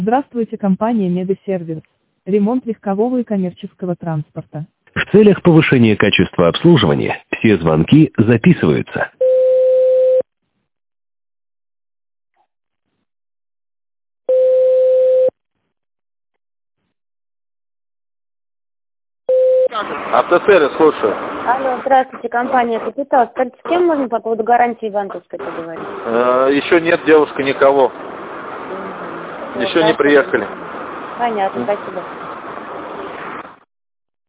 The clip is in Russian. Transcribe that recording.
Здравствуйте, компания Медосервис. Ремонт легкового и коммерческого транспорта. В целях повышения качества обслуживания все звонки записываются. Автосервис, слушаю. Алло, здравствуйте, компания «Капитал». Скажите, с кем можно по поводу гарантии банковской поговорить? Еще нет, девушка, никого. Еще не приехали. Понятно, спасибо.